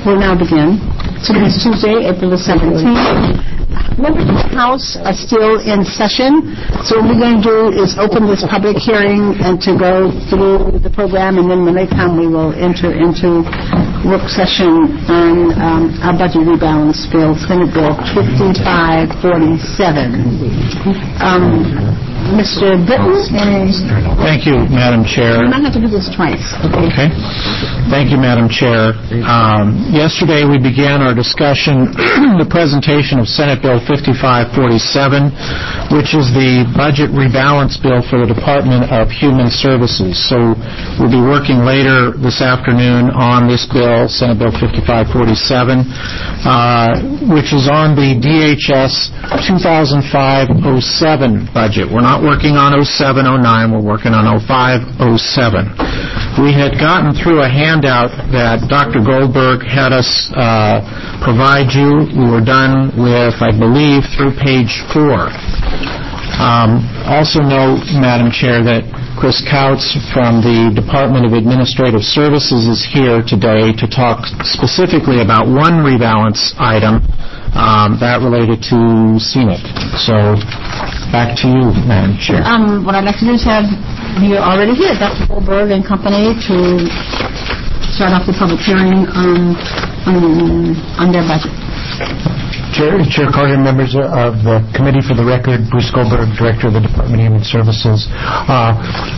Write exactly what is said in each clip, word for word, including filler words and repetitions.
will now begin. Today is Tuesday, April the seventeenth. Members of the House are still in session, so what we're going to do is open this public hearing and to go through the program, and then when they come, we will enter into work session on um, our budget rebalance bill, Senate Bill fifty-five forty-seven. Um, Mister Britton? Thank you, Madam Chair. You might have to do this twice. Okay. Okay. Thank you, Madam Chair. Um, yesterday we began our discussion, the presentation of Senate Bill fifty-five forty-seven, which is the budget rebalance bill for the Department of Human Services. So we'll be working later this afternoon on this bill, Senate Bill fifty-five forty-seven, uh, which is on the D H S two thousand five oh seven budget. We're not working on oh seven oh nine, we're working on oh five oh seven. We had gotten through a handout that Doctor Goldberg had us uh, provide you. We were done with, I believe, through page four. Um, also know, Madam Chair, that Chris Kautz from the Department of Administrative Services is here today to talk specifically about one rebalance item, um, that related to scenic. So, back to you, Madam Chair. Um, what I'd like to do is have you already here, Doctor Goldberg and company, to start off the public hearing on, on, on their budget. Chair, Chair Carter, members of the committee, for the record, Bruce Goldberg, Director of the Department of Human Services. Uh,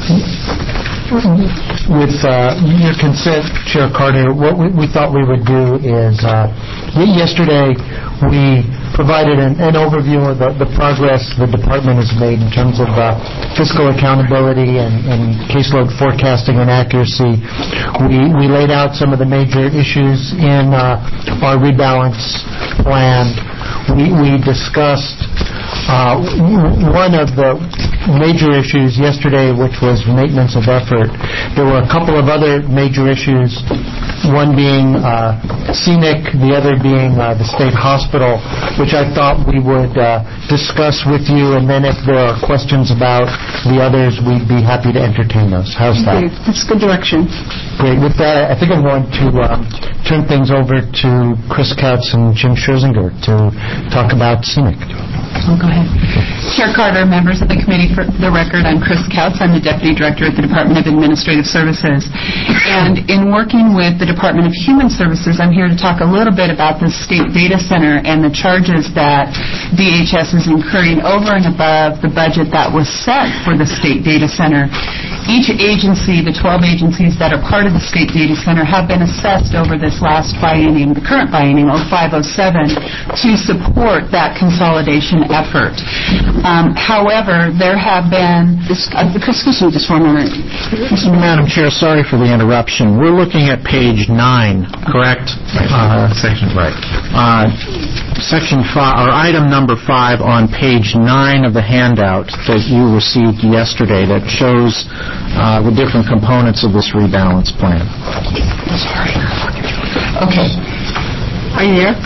with uh, your consent, Chair Carter, what we, we thought we would do is, uh, yesterday we provided an, an overview of the, the progress the department has made in terms of uh, fiscal accountability and, and caseload forecasting and accuracy. We, we laid out some of the major issues in uh, our rebalance plan. We, we discussed uh, one of the major issues yesterday, which was maintenance of effort. There were a couple of other major issues, one being uh, scenic, the other being uh, the state hospital, which I thought we would uh, discuss with you, and then if there are questions about the others, we'd be happy to entertain those. How's that? That's good direction. Great. With that, I think I'm going to um, turn things over to Chris Kautz and Jim Scherzinger to talk about scenic. Oh, go ahead. Chair Carter, members of the committee, for the record, I'm Chris Kautz. I'm the Deputy Director at the Department of Administrative Services. And in working with the Department of Human Services, I'm here to talk a little bit about the State Data Center and the charges that D H S is incurring over and above the budget that was set for the State Data Center. Each agency, the twelve agencies that are part of the State Data Center, have been assessed over this last biennium, the current biennium, oh five oh seven, to support that consolidation effort. Um, however, there have been... Uh, excuse me just for a minute. Madam Chair, sorry for the interruption. We're looking at page nine, correct? Right. Uh, section, right. Uh, section five, or item number five on page nine of the handout that you received yesterday that shows uh, the different components of this rebalance plan. Sorry. Okay. Are you there?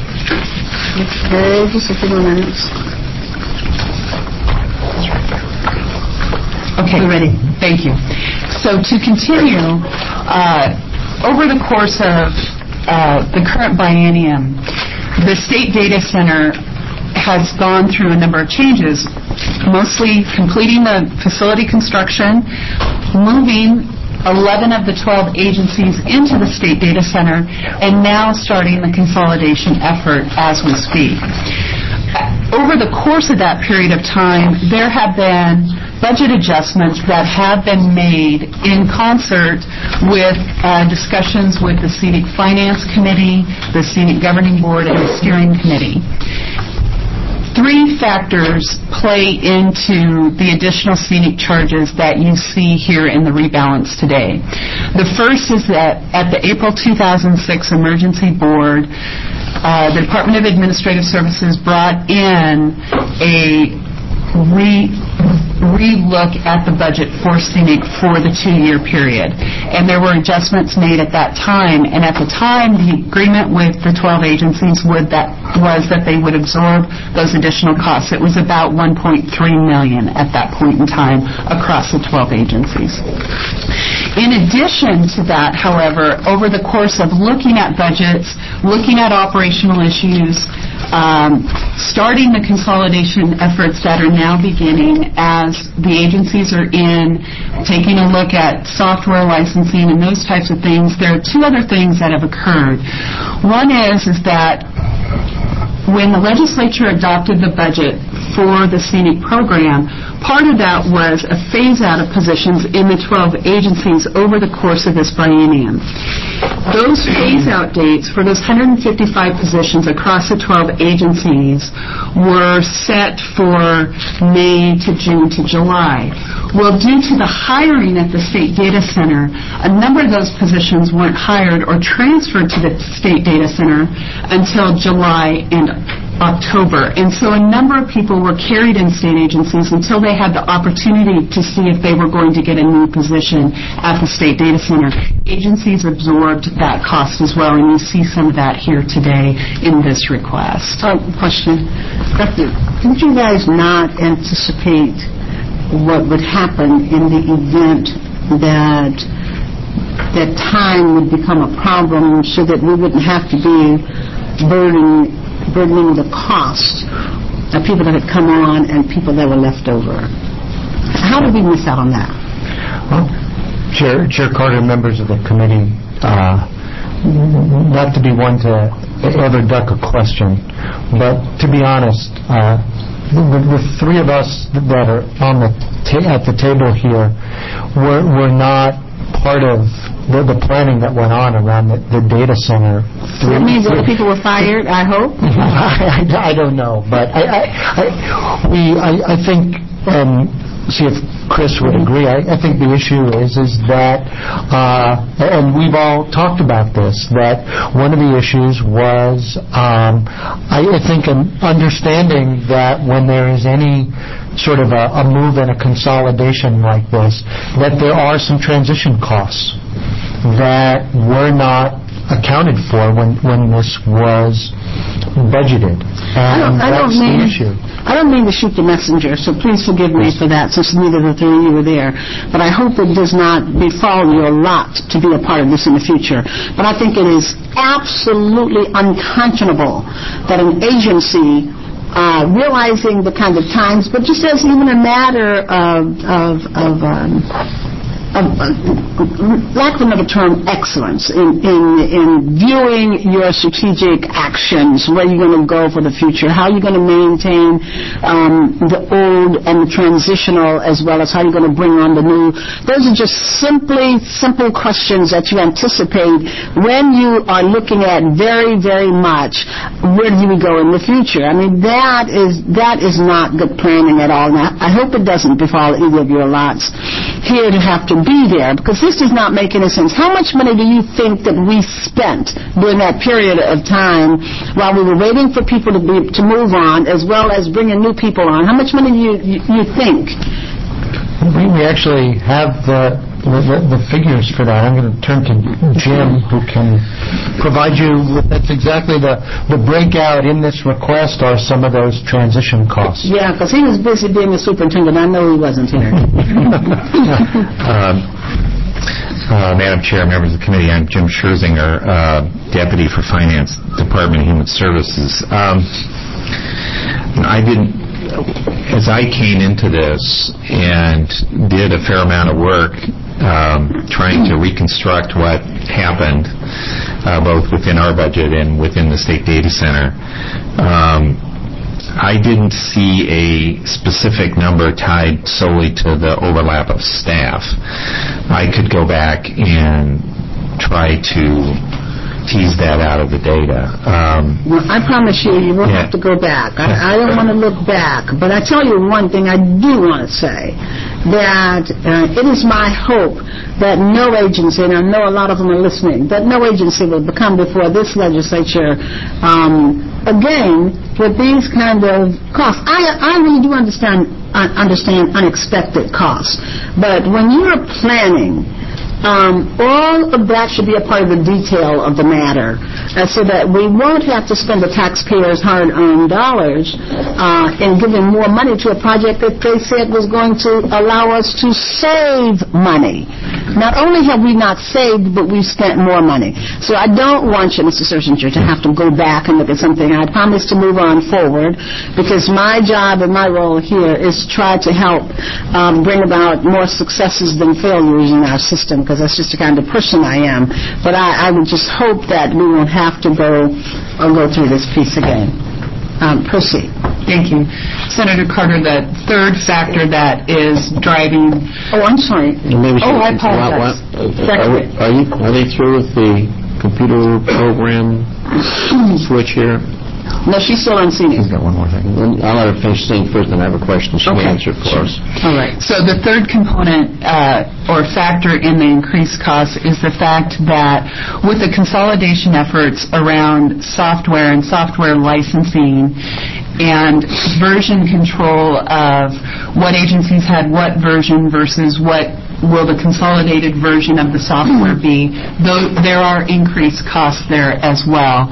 Okay, just a few more minutes. Okay, we're ready. Thank you. So to continue, uh, over the course of uh, the current biennium, the State Data Center has gone through a number of changes, mostly completing the facility construction, moving eleven of the twelve agencies into the State Data Center, and now starting the consolidation effort as we speak. Over the course of that period of time, there have been budget adjustments that have been made in concert with uh, discussions with the Scenic Finance Committee, the Scenic Governing Board, and the Steering Committee. Three factors play into the additional scenic charges that you see here in the rebalance today. The first is that at the April two thousand six Emergency Board, uh, the Department of Administrative Services brought in a re re-look at the budget for scenic for the two-year period. And there were adjustments made at that time. And at the time, the agreement with the twelve agencies would that was that they would absorb those additional costs. It was about one point three million dollars at that point in time across the twelve agencies. In addition to that, however, over the course of looking at budgets, looking at operational issues, um, starting the consolidation efforts that are now beginning as the agencies are in, taking a look at software licensing and those types of things, there are two other things that have occurred. One is, is that when the legislature adopted the budget for the scenic program, part of that was a phase-out of positions in the twelve agencies over the course of this biennium. Those phase-out dates for those one hundred fifty-five positions across the twelve agencies were set for May to June to July. Well, due to the hiring at the State Data Center, a number of those positions weren't hired or transferred to the State Data Center until July and October. And so a number of people were carried in state agencies until they had the opportunity to see if they were going to get a new position at the State Data Center. Agencies absorbed that cost as well, and you see some of that here today in this request. Uh, question. Did you guys not anticipate what would happen in the event that that time would become a problem so that we wouldn't have to be burdening burdening the cost of people that had come on and people that were left over? How did we miss out on that? Well, Chair, Chair Carter, members of the committee, uh, not to be one to ever duck a question, but to be honest, uh, the, the three of us that are on the ta- at the table here were, were not part of the, the planning that went on around the, the data center. That means other people were fired, I hope? I, I, I don't know, but I, I, I, we, I, I think, um, see if Chris would agree, I, I think the issue is, is that, uh, and we've all talked about this, that one of the issues was, um, I, I think an understanding that when there is any sort of a, a move and a consolidation like this, that there are some transition costs that were not accounted for when, when this was budgeted. And I don't, I don't that's mean, the issue. I don't mean to shoot the messenger, so please forgive me for that, since neither of the three of you were there. But I hope it does not befall your lot to be a part of this in the future. But I think it is absolutely unconscionable that an agency Uh, realizing the kind of times, but just as even a matter of, of, of, um, of uh, lack of another term, excellence in, in, in viewing your strategic actions, where you're going to go for the future, how you're going to maintain um, the old and the transitional, as well as how you're going to bring on the new. Those are just simply simple questions that you anticipate when you are looking at very, very much where do we go in the future. I mean, that is that is not good planning at all. Now, I hope it doesn't befall either of your lots here to have to be there, because this does not make any sense. How much money do you think that we spent during that period of time while we were waiting for people to be to move on, as well as bringing new people on? How much money do you you, you think? We, we actually have the, the the figures for that. I'm going to turn to Jim, who can provide you with, that's exactly the, the breakout in this request are some of those transition costs. Yeah, because he was busy being the superintendent. I know he wasn't here. um, uh, Madam Chair, members of the committee, I'm Jim Scherzinger, uh, Deputy for Finance, Department of Human Services. Um, I didn't As I came into this and did a fair amount of work um, trying to reconstruct what happened, uh, both within our budget and within the State Data Center, um, I didn't see a specific number tied solely to the overlap of staff. I could go back and try to tease that out of the data. Um, well, I promise you, you won't yeah. have to go back. I, I don't want to look back, but I tell you one thing I do want to say, that uh, it is my hope that no agency, and I know a lot of them are listening, that no agency will come before this legislature um, again with these kind of costs. I, I really do understand uh, understand unexpected costs, but when you're planning Um, all of that should be a part of the detail of the matter, uh, so that we won't have to spend the taxpayers' hard-earned dollars uh, in giving more money to a project that they said was going to allow us to save money. Not only have we not saved, but we've spent more money. So I don't want you, Mister Sersinger, to have to go back and look at something. I promise to move on forward, because my job and my role here is to try to help um, bring about more successes than failures in our system, because that's just the kind of person I am. But I, I would just hope that we won't have to go or go through this piece again. Um, proceed. Thank you. Senator Carter, the third factor that is driving... Oh, I'm sorry. Maybe oh, I apologize. What, what, are, are, you, are they through with the computer program switch here? No, she's still on scenic. She's got one more thing. I'll let her finish saying first, and I have a question she Okay. can answer for us. All right. So the third component uh, or factor in the increased cost is the fact that with the consolidation efforts around software and software licensing and version control of what agencies had what version versus what will the consolidated version of the software be, though there are increased costs there as well.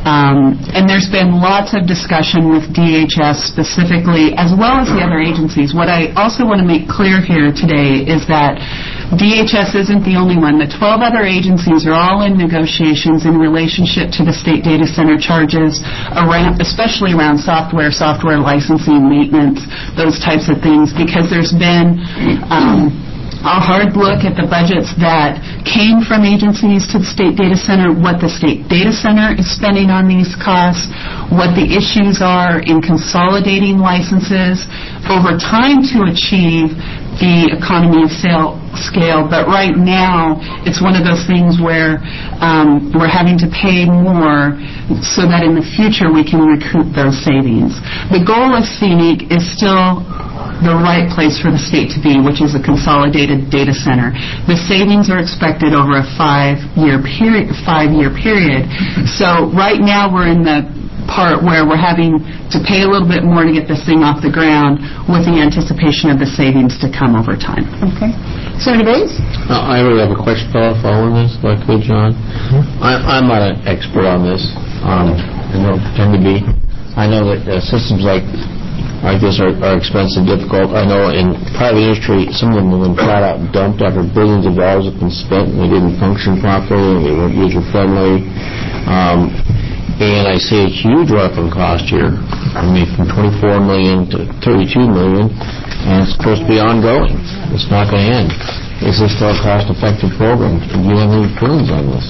Um, and there's been lots of discussion with D H S specifically, as well as the other agencies. What I also want to make clear here today is that D H S isn't the only one. The twelve other agencies are all in negotiations in relationship to the state data center charges, around, especially around software, software licensing, maintenance, those types of things, because there's been um, a hard look at the budgets that came from agencies to the state data center, what the state data center is spending on these costs, what the issues are in consolidating licenses over time to achieve the economy of sale scale. But right now, it's one of those things where um, we're having to pay more so that in the future we can recoup those savings. The goal of scenic is still the right place for the state to be, which is a consolidated data center. The savings are expected over a five-year period. Five-year period. So right now we're in the part where we're having to pay a little bit more to get this thing off the ground with the anticipation of the savings to come over time. Okay. Senator Bates? Uh, I really have a question following this, if I could, John. I, I'm not an expert on this. Um, I don't pretend to be. I know that uh, systems like like this are, are expensive, difficult. I know in private industry, some of them have been flat out dumped after billions of dollars have been spent, and they didn't function properly, and they weren't user-friendly. Um, and I see a huge run-up in cost here. I mean, from twenty-four million dollars to thirty-two million dollars, and it's supposed to be ongoing. It's not going to end. Is this still a cost-effective program? Do you have any feelings on this?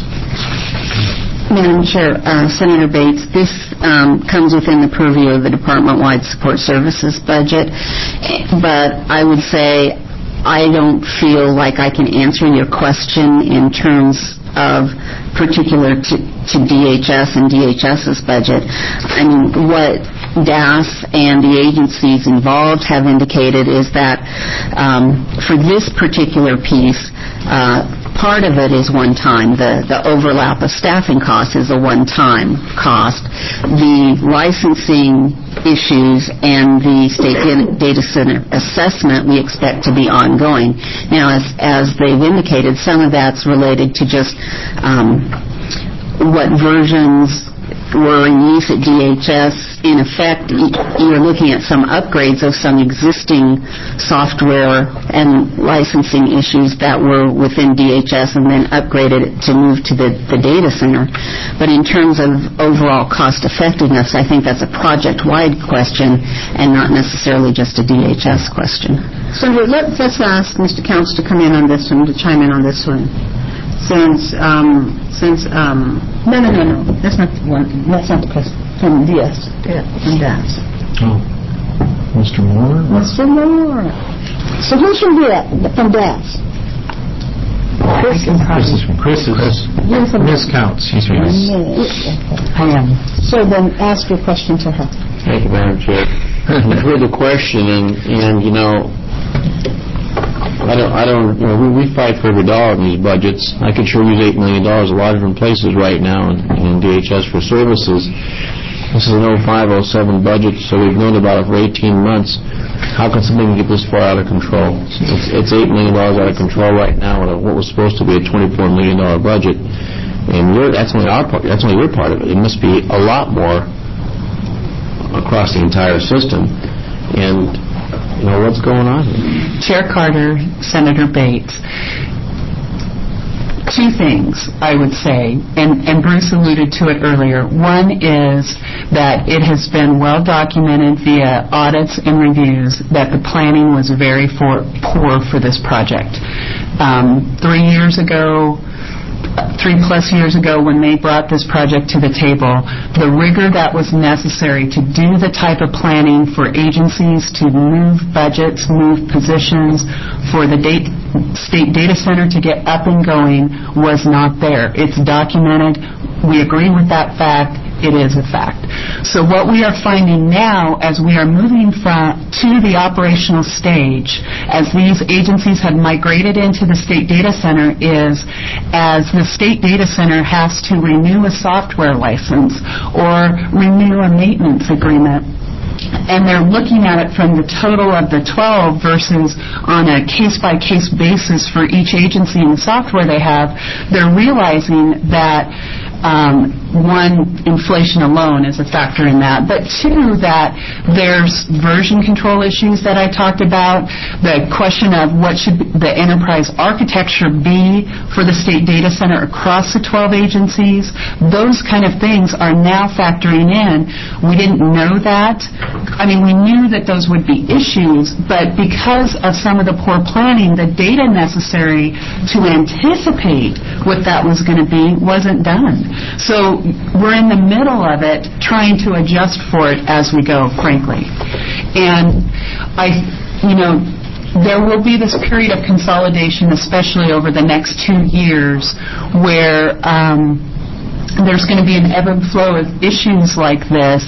Madam Chair, uh, Senator Bates, this um, comes within the purview of the department-wide support services budget, but I would say I don't feel like I can answer your question in terms of particular to, to D H S and DHS's budget. I mean, what D A S and the agencies involved have indicated is that um, for this particular piece, uh, part of it is one time. The, the overlap of staffing costs is a one-time cost. The licensing issues and the state data center assessment we expect to be ongoing. Now, as, as they've indicated, some of that's related to just um, what versions were in use at D H S. In effect, you're looking at some upgrades of some existing software and licensing issues that were within D H S and then upgraded it to move to the, the data center. But in terms of overall cost effectiveness, I think that's a project-wide question and not necessarily just a D H S question. So let's, let's ask Mister Counts to come in on this one, to chime in on this one. Since, um, since, um, no, no, no, no, that's not the one, that's not the question, from D S, yeah, from D A S. Oh, Mister Moore? Mister Moore. So who's from D A S, from D A S? Chris is from Chris. Chris. You're from Miss Counts. She's from Miss. I am. So then ask your question to her. Thank you, Madam Chair. I've heard the question, and, and you know, I don't, I don't, you know, we, we fight for every dollar in these budgets. I could sure use eight million dollars a lot of different places right now in, in D H S for services. This is an oh five oh seven budget, so we've known about it for eighteen months. How can something get this far out of control? It's, it's eight million dollars out of control right now with what was supposed to be a twenty-four million dollars budget. And you're, that's only our part, that's only your part of it. It must be a lot more across the entire system. And, you know, what's going on here? Chair Carter, Senator Bates, two things I would say, and, and Bruce alluded to it earlier. One is that it has been well documented via audits and reviews that the planning was very for, poor for this project. Um, three years ago, three plus years ago when they brought this project to the table, the rigor that was necessary to do the type of planning for agencies to move budgets, move positions, for the date, state data center to get up and going was not there. It's documented. We agree with that fact. It is a fact. So what we are finding now as we are moving from to the operational stage, as these agencies have migrated into the state data center, is as the state data center has to renew a software license or renew a maintenance agreement, and they're looking at it from the total of the twelve versus on a case-by-case basis for each agency and the software they have, they're realizing that Um, one, inflation alone is a factor in that, but two, that there's version control issues that I talked about, the question of what should the enterprise architecture be for the state data center across the twelve agencies. Those kind of things are now factoring in. We didn't know that. I mean, we knew that those would be issues, but because of some of the poor planning, the data necessary to anticipate what that was going to be wasn't done. So we're in the middle of it trying to adjust for it as we go, frankly. And I, you know, there will be this period of consolidation, especially over the next two years, where um, there's going to be an ebb and flow of issues like this.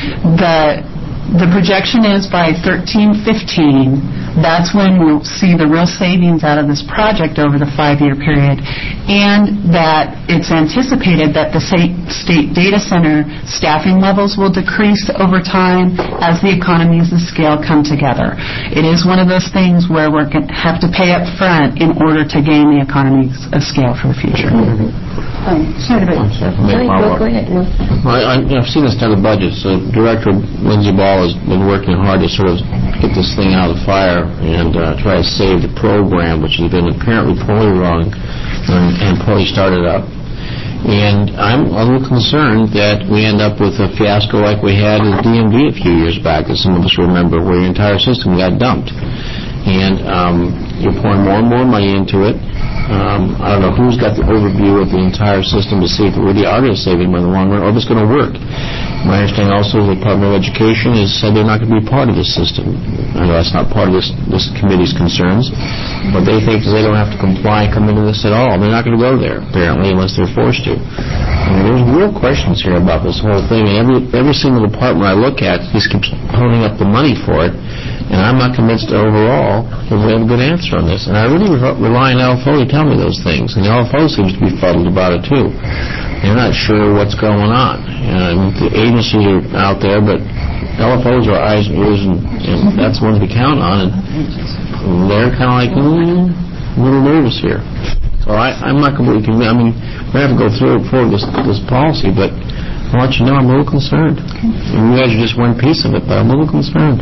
The The projection is by thirteen fifteen, that's when we'll see the real savings out of this project over the five-year period, and that it's anticipated that the state, state data center staffing levels will decrease over time as the economies of scale come together. It is one of those things where we're going to have to pay up front in order to gain the economies of scale for the future. Um, Senator Bates. Go, go ahead. No. Well, I, I've seen this kind of budget. So Director Lindsay Ball has been working hard to sort of get this thing out of the fire and uh, try to save the program, which has been apparently poorly run and, and poorly started up. And I'm a little concerned that we end up with a fiasco like we had at D M V a few years back, that some of us remember, where the entire system got dumped. And um, you're pouring more and more money into it. Um, I don't know who's got the overview of the entire system to see if it really are saving money in the long run or if it's going to work. My understanding also is the Department of Education has said they're not going to be part of this system. I know that's not part of this, this committee's concerns, but they think they don't have to comply and come into this at all. They're not going to go there, apparently, unless they're forced to. I mean, there's real questions here about this whole thing. And every, every single department I look at just keeps holding up the money for it. And I'm not convinced overall that we have a good answer on this. And I really re- rely on L F O to tell me those things. And the L F O seems to be fuddled about it, too. They're not sure what's going on. And the agencies are out there, but L F Os are eyes and ears, and, and that's the ones we count on. And they're kind of like, mm, a little nervous here. So I, I'm not completely convinced. I mean, we have to go through it for this, this policy, but I'll let you know I'm a little concerned. And you guys are just one piece of it, but I'm a little concerned.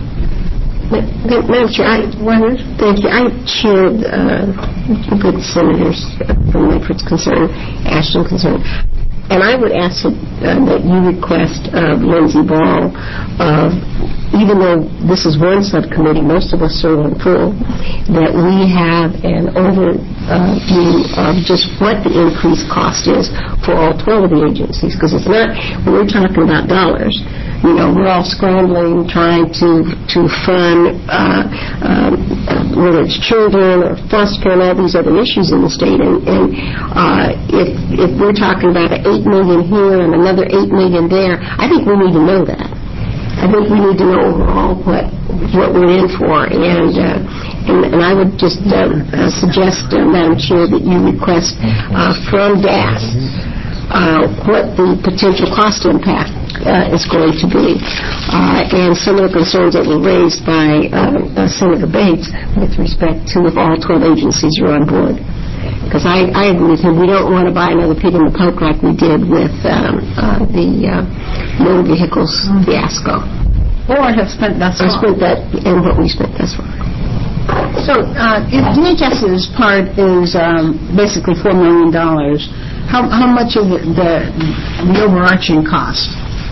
Madam Chair, I, thank you. I chaired uh, good senators from Medford's concern, Ashton concern, and I would ask that, uh, that you request of Lindsay Ball, uh, even though this is one subcommittee, most of us serve on full, that we have an overview uh, of just what the increased cost is for all twelve of the agencies, because it's not, when we're talking about dollars, you know, we're all scrambling, trying to to fund, uh, um, whether it's children or foster care and all these other issues in the state. And, and uh, if if we're talking about an eight million here and another eight million there, I think we need to know that. I think we need to know overall what what we're in for. And uh, and, and I would just uh, uh, suggest, uh, Madam Chair, that you request uh, from D A S. uh, what the potential cost impact uh, is going to be. Uh, and some of the concerns that were raised by uh, uh, Senator Bates with respect to if all twelve agencies are on board. Because I, I agree with him. We don't want to buy another pig in the poke like we did with um, uh, the uh, motor vehicles fiasco. Or have spent thus Or far. spent that and what we spent thus far. So uh, if DHS's part is um, basically four million dollars, how, how much of the, the, the overarching cost?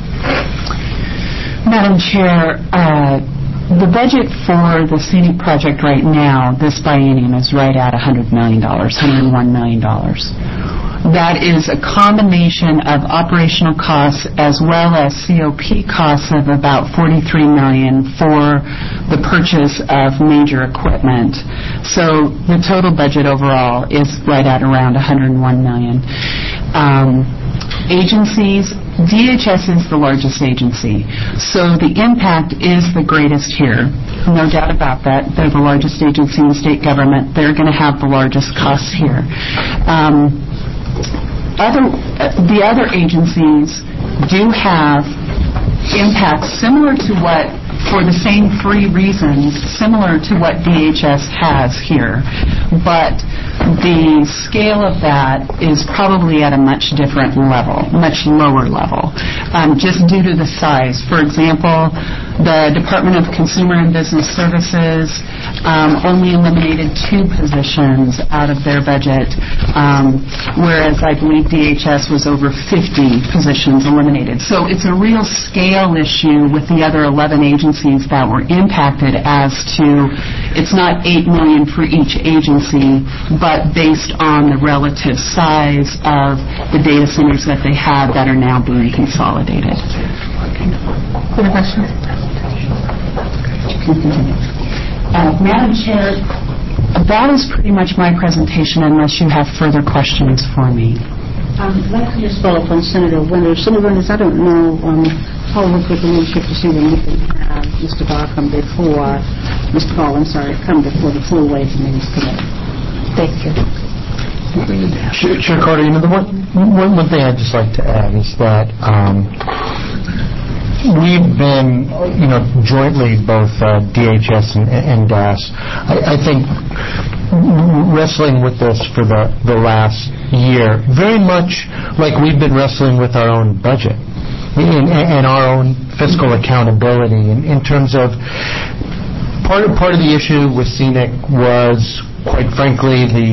Madam Chair, uh, the budget for the scenic project right now, this biennium, is right at one hundred million dollars, one hundred one million dollars. That is a combination of operational costs as well as C O P costs of about forty-three million dollars for the purchase of major equipment. So the total budget overall is right at around one hundred one million dollars. Um, agencies, D H S is the largest agency, so the impact is the greatest here. No doubt about that. They're the largest agency in state government. They're going to have the largest costs here. Um, other, uh, the other agencies do have impacts similar to what, for the same three reasons, similar to what D H S has here. But the scale of that is probably at a much different level, much lower level, um, just due to the size. For example, the Department of Consumer and Business Services um, only eliminated two positions out of their budget, um, whereas I believe D H S was over fifty positions eliminated. So it's a real scale issue with the other eleven agencies that were impacted as to, it's not eight million dollars for each agency, but based on the relative size of the data centers that they have that are now being consolidated. Further questions? Uh, Madam Chair, that is pretty much my presentation unless you have further questions for me. Um, let me just follow up on Senator Winters. Senator Winters, I don't know um, how we could leadership to see when we can have Mister Barr come before, Mister Paul, I'm sorry, come before the full Ways and Means Committee. Thank you. Chair, Chair Carter, you know, the one, one, one thing I'd just like to add is that um, we've been, you know, jointly, both uh, D H S and, and D A S, I, I think, wrestling with this for the, the last year, very much like we've been wrestling with our own budget and, and our own fiscal accountability in, in terms of part of, part of the issue with scenic was, quite frankly, the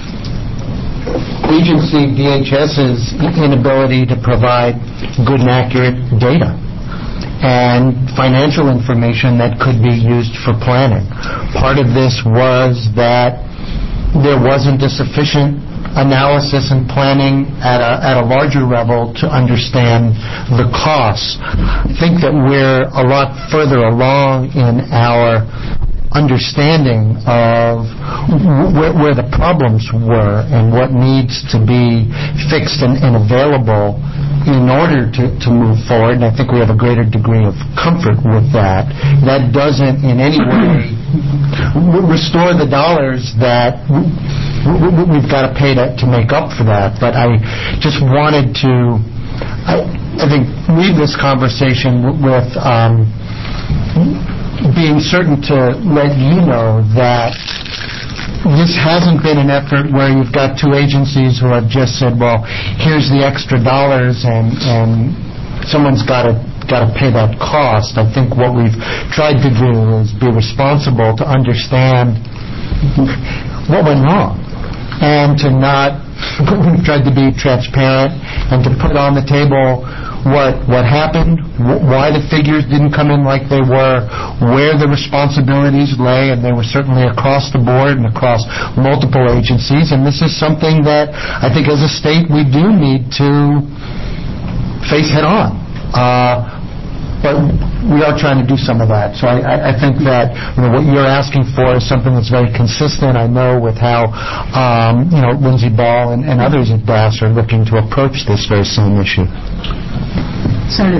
agency DHS's inability to provide good and accurate data and financial information that could be used for planning. Part of this was that there wasn't a sufficient analysis and planning at a, at a larger level to understand the costs. I think that we're a lot further along in our understanding of where, where the problems were and what needs to be fixed and, and available in order to, to move forward, and I think we have a greater degree of comfort with that. That doesn't in any way restore the dollars that we've got to pay to, to make up for that, but I just wanted to, I, I think, leave this conversation with um, being certain to let you know that this hasn't been an effort where you've got two agencies who have just said, well, here's the extra dollars and, and someone's got to got to pay that cost. I think what we've tried to do is be responsible to understand what went wrong and to not, we've tried to be transparent and to put on the table what what happened, wh- why the figures didn't come in like they were, where the responsibilities lay, and they were certainly across the board and across multiple agencies. And this is something that I think as a state we do need to face head on. Uh, but we are trying to do some of that. So I, I think that, you know, what you're asking for is something that's very consistent, I know, with how um, you know, Lindsey Ball and, and others at D A S are looking to approach this very same issue. Senator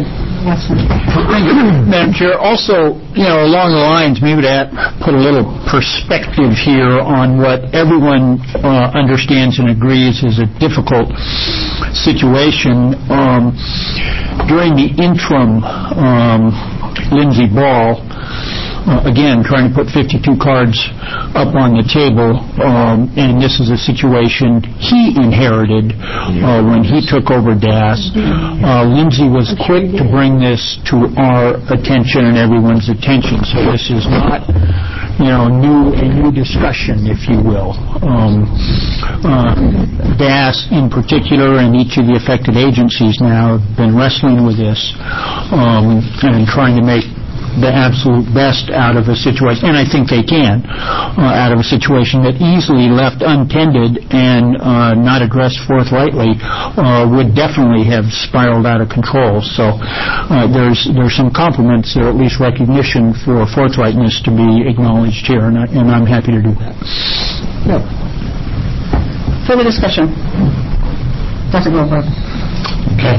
Thank you, Madam Chair. Also, you know, along the lines, maybe to put a little perspective here on what everyone uh, understands and agrees is a difficult situation. Um, during the interim, um, Lindsey Ball, Uh, again, trying to put fifty-two cards up on the table, um, and this is a situation he inherited uh, when he took over D A S. Uh, Lindsey was quick to bring this to our attention and everyone's attention, so this is not, you know, new a new discussion, if you will. Um, uh, D A S in particular and each of the affected agencies now have been wrestling with this um, and trying to make the absolute best out of a situation, and I think they can, uh, out of a situation that easily left untended and uh, not addressed forthrightly uh, would definitely have spiraled out of control. So uh, there's there's some compliments or at least recognition for forthrightness to be acknowledged here, and, I, and I'm happy to do that. No. Further discussion. Doctor Goldberg. Okay.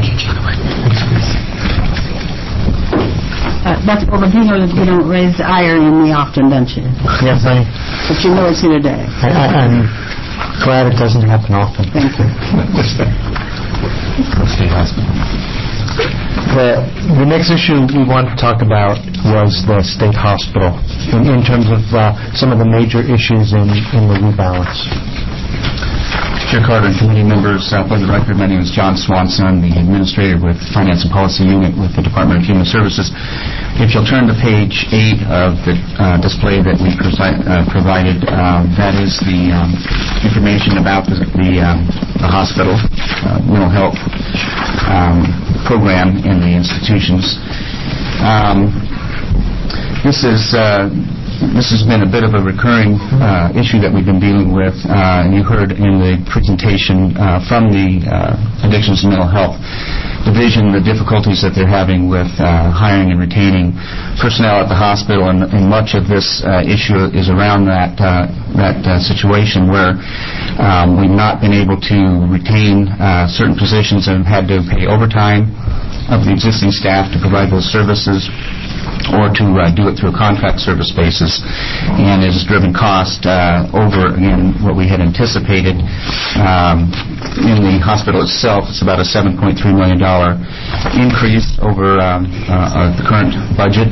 Uh, Doctor Goldberg, you know that we don't raise ire in me often, don't you? Yes, I, But you know it's here today. I, I- I'm glad it doesn't happen often. Thank you. The, the next issue we wanted to talk about was the state hospital in, in terms of uh, some of the major issues in, in the rebalance. Chair Carter and committee members, uh, for the record, my name is John Swanson, the administrator with Finance and Policy Unit with the Department of Human Services. If you'll turn to page eight of the uh, display that we presi- uh, provided, um, that is the um, information about the, the, um, the hospital uh, mental health um, program in the institutions. Um, this is uh, This has been a bit of a recurring uh, issue that we've been dealing with, uh, and you heard in the presentation uh, from the uh, Addictions and Mental Health Division the difficulties that they're having with uh, hiring and retaining personnel at the hospital, and, and much of this uh, issue is around that uh, that uh, situation where um, we've not been able to retain uh, certain positions and have had to pay overtime of the existing staff to provide those services, or to uh, do it through a contract service basis, and it has driven cost uh, over, again, what we had anticipated. Um, in the hospital itself, it's about a seven point three million dollars increase over um, uh, the current budget.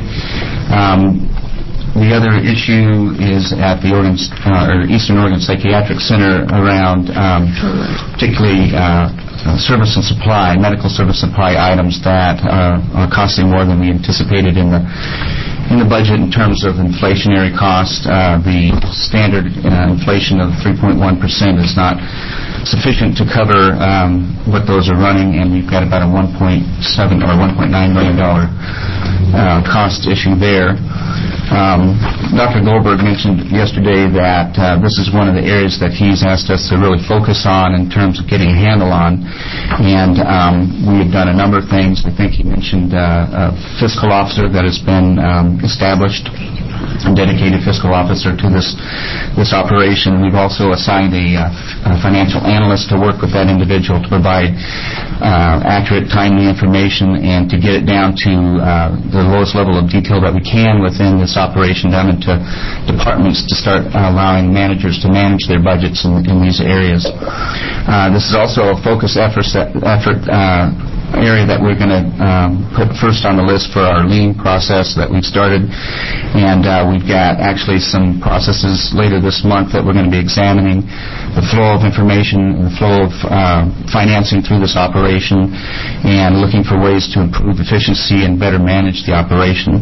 Um, The other issue is at the Oregon, uh, or Eastern Oregon Psychiatric Center around um, particularly uh, uh, service and supply, medical service supply items that uh, are costing more than we anticipated in the in the budget in terms of inflationary cost. Uh, the standard uh, inflation of three point one percent is not sufficient to cover um, what those are running, and we've got about a one point seven or one point nine million dollars uh, cost issue there. Um, Doctor Goldberg mentioned yesterday that uh, this is one of the areas that he's asked us to really focus on in terms of getting a handle on, and um, we have done a number of things. I think he mentioned uh, a fiscal officer that has been um, established, a dedicated fiscal officer to this this operation. We've also assigned a, uh, a financial analyst to work with that individual to provide uh, accurate, timely information and to get it down to uh, the lowest level of detail that we can within this operation, down into departments, to start uh, allowing managers to manage their budgets in, in these areas. Uh, this is also a focus effort, effort uh, area that we're going to um, put first on the list for our lean process that we've started, and uh, we've got actually some processes later this month that we're going to be examining the flow of information and the flow of uh, financing through this operation, and looking for ways to improve efficiency and better manage the operation.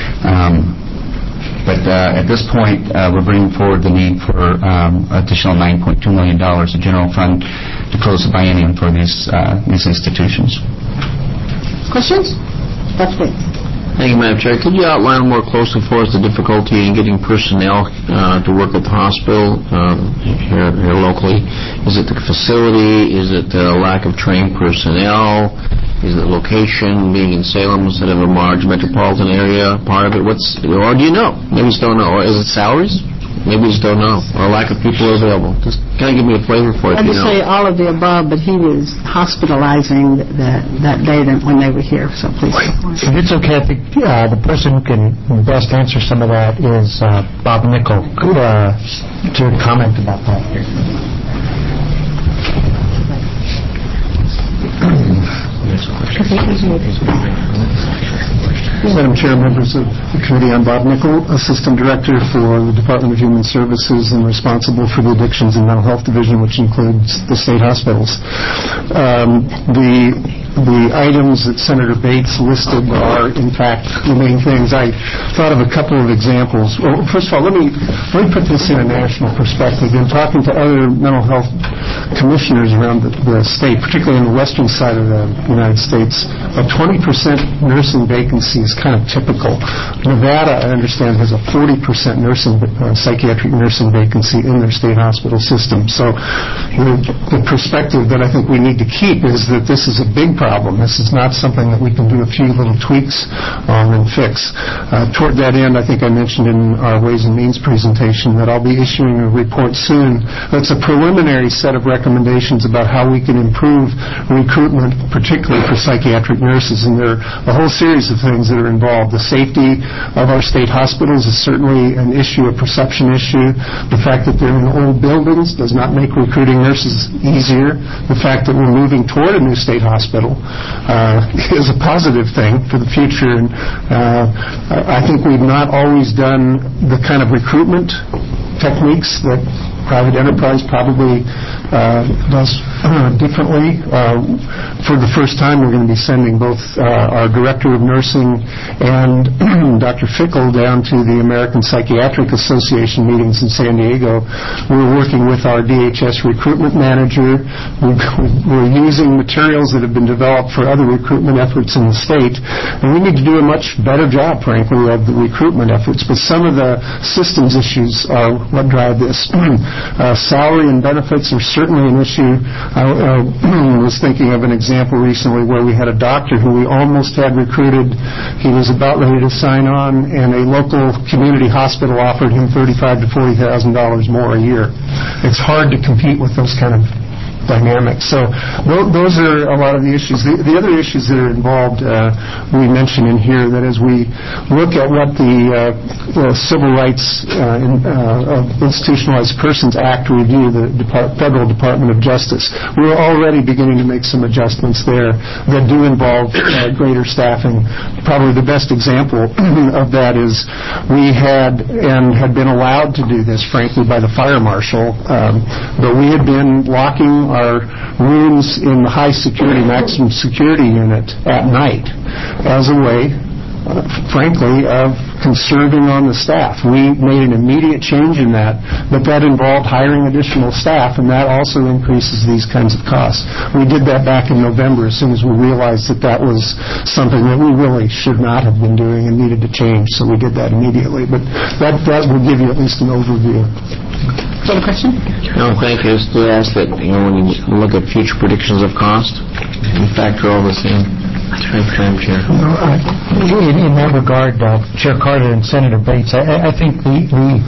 Um, But uh, at this point, uh, we're bringing forward the need for um, additional nine point two million dollars of general fund to close the biennium for these uh, these institutions. Questions? Doctor Bates. Thank you, Madam Chair. Could you outline more closely for us the difficulty in getting personnel uh, to work at the hospital um, here, here locally? Is it the facility? Is it the lack of trained personnel? Is it location, being in Salem instead of a large metropolitan area? Part of it, what's, or do you know? Maybe you still don't know. Or is it salaries? maybe just don't know, or lack of people available. Just kind of give me a flavor for it, I'd you know. say all of the above, but he was hospitalizing that that day that when they were here, so please. If it's okay, I think uh, the person who can best answer some of that is uh, Bob Nickel uh, to comment about that. Madam Chair, members of the committee, I'm Bob Nickel, Assistant Director for the Department of Human Services and responsible for the Addictions and Mental Health Division, which includes the state hospitals. Um, the the items that Senator Bates listed are, in fact, the main things. I thought of a couple of examples. Well, first of all, let me let me put this in a national perspective. In talking to other mental health commissioners around the, the state, particularly on the western side of the United States, a twenty percent nursing vacancy is kind of typical. Nevada, I understand, has a forty percent nursing, uh, psychiatric nursing vacancy in their state hospital system. So the, the perspective that I think we need to keep is that this is a big problem. This is not something that we can do a few little tweaks on and fix. Uh, toward that end, I think I mentioned in our Ways and Means presentation that I'll be issuing a report soon that's a preliminary set of recommendations about how we can improve recruitment, particularly for psychiatric nurses. And there are a whole series of things that are involved. The safety of our state hospitals is certainly an issue, a perception issue. The fact that they're in old buildings does not make recruiting nurses easier. The fact that we're moving toward a new state hospital uh, is a positive thing for the future. And uh, I think we've not always done the kind of recruitment techniques that private enterprise probably uh, does uh, differently. Uh, for the first time, we're going to be sending both uh, our Director of Nursing and Doctor Fickle down to the American Psychiatric Association meetings in San Diego. We're working with our D H S recruitment manager. We're using materials that have been developed for other recruitment efforts in the state. And we need to do a much better job, frankly, of the recruitment efforts. But some of the systems issues are what drive this. Uh, salary and benefits are certainly an issue. I uh, was thinking of an example recently where we had a doctor who we almost had recruited. He was about ready to sign on, and a local community hospital offered him thirty-five thousand to forty thousand dollars more a year. It's hard to compete with those kind of dynamics. So th- those are a lot of the issues. The, the other issues that are involved, uh, we mentioned in here that as we look at what the, uh, the Civil Rights uh, in, uh, of Institutionalized Persons Act review, the Depart- Federal Department of Justice, we're already beginning to make some adjustments there that do involve uh, greater staffing. Probably the best example of that is we had and had been allowed to do this, frankly, by the fire marshal, um, but we had been locking our Our rooms in the high security, maximum security unit at night as a way, uh, frankly, of conserving on the staff. We made an immediate change in that, but that involved hiring additional staff, and that also increases these kinds of costs. We did that back in November as soon as we realized that that was something that we really should not have been doing and needed to change, so we did that immediately. But that, that will give you at least an overview. Do you have a question? No, thank you. Just to ask that, you know, when you look at future predictions of cost, you factor all this in. Madam Chair. In, in that regard, uh, Chair Carter and Senator Bates, I, I think the,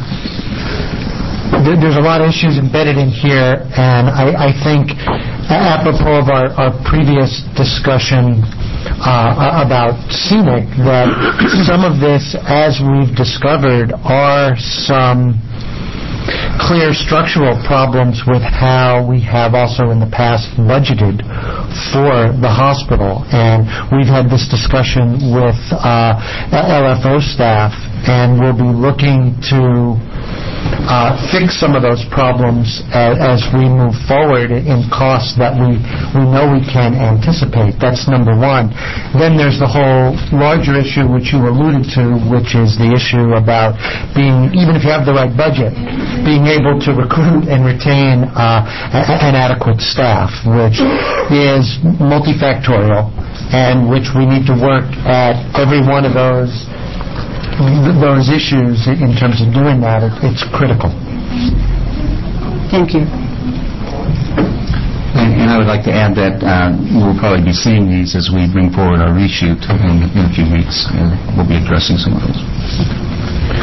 the, there's a lot of issues embedded in here, and I, I think apropos of our, our previous discussion uh, about scenic, that some of this, as we've discovered, are some clear structural problems with how we have also in the past budgeted for the hospital. And we've had this discussion with uh, L F O staff, and we'll be looking to uh, fix some of those problems as, as we move forward in costs that we, we know we can anticipate. That's number one. Then there's the whole larger issue which you alluded to, which is the issue about being, even if you have the right budget, being able to recruit and retain uh, an adequate staff, which is multifactorial and which we need to work at every one of those those issues in terms of doing that. It, it's critical. Thank you. And, and I would like to add that uh, we'll probably be seeing these as we bring forward our reshoot in, in a few weeks, and we'll be addressing some of those.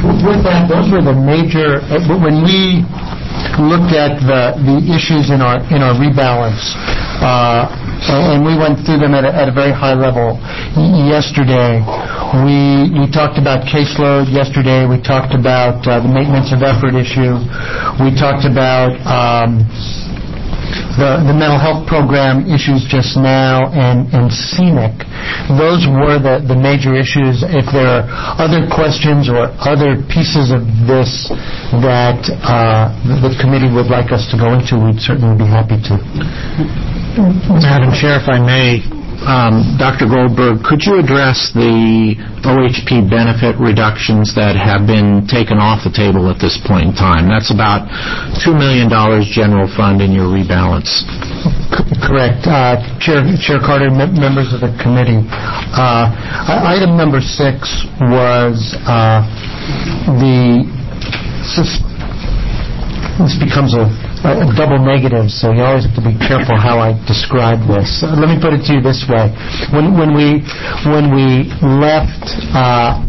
With that, those were the major, uh, when we looked at the the issues in our in our rebalance, uh, and we went through them at a, at a very high level yesterday. We we talked about caseload yesterday. We talked about uh, the maintenance of effort issue. We talked about um, the the mental health program issues just now, and and scenic. Those were the the major issues. If there are other questions or other pieces of this that uh, the committee would like us to go into, we'd certainly be happy to. Madam Chair, if I may, um, Doctor Goldberg, could you address the O H P benefit reductions that have been taken off the table at this point in time? That's about two million dollars general fund in your rebalance. C- correct. Uh, Chair, Chair Carter, m- members of the committee, uh, item number six was uh, the... Sus- this becomes a a double negative, so you always have to be careful how I describe this. Uh, let me put it to you this way: when when we when we left uh,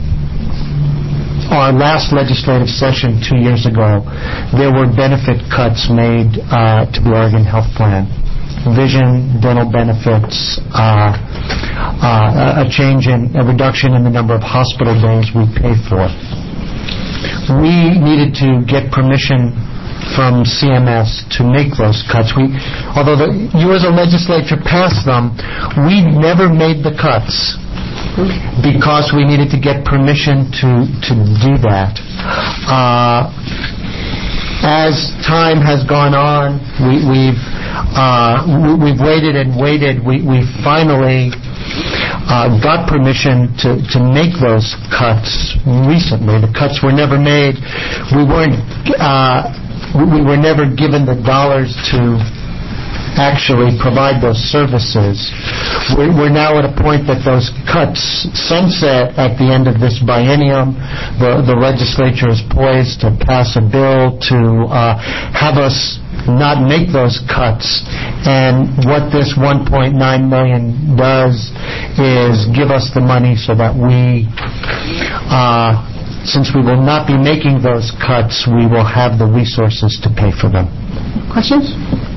our last legislative session two years ago, there were benefit cuts made uh, to the Oregon Health Plan. Vision, dental benefits, uh, uh, a change in a reduction in the number of hospital days we pay for. We needed to get permission from C M S to make those cuts. We, although the, you as a legislature passed them, we never made the cuts because we needed to get permission to, to do that. Uh, as time has gone on, we, we've uh, we, we've waited and waited. We, we finally uh, got permission to, to make those cuts recently. The cuts were never made. We weren't. Uh, We were never given the dollars to actually provide those services. We're now at a point that those cuts sunset at the end of this biennium. The, the legislature is poised to pass a bill to uh, have us not make those cuts. And what this one point nine million dollars does is give us the money so that we... Uh, Since we will not be making those cuts, we will have the resources to pay for them. Questions?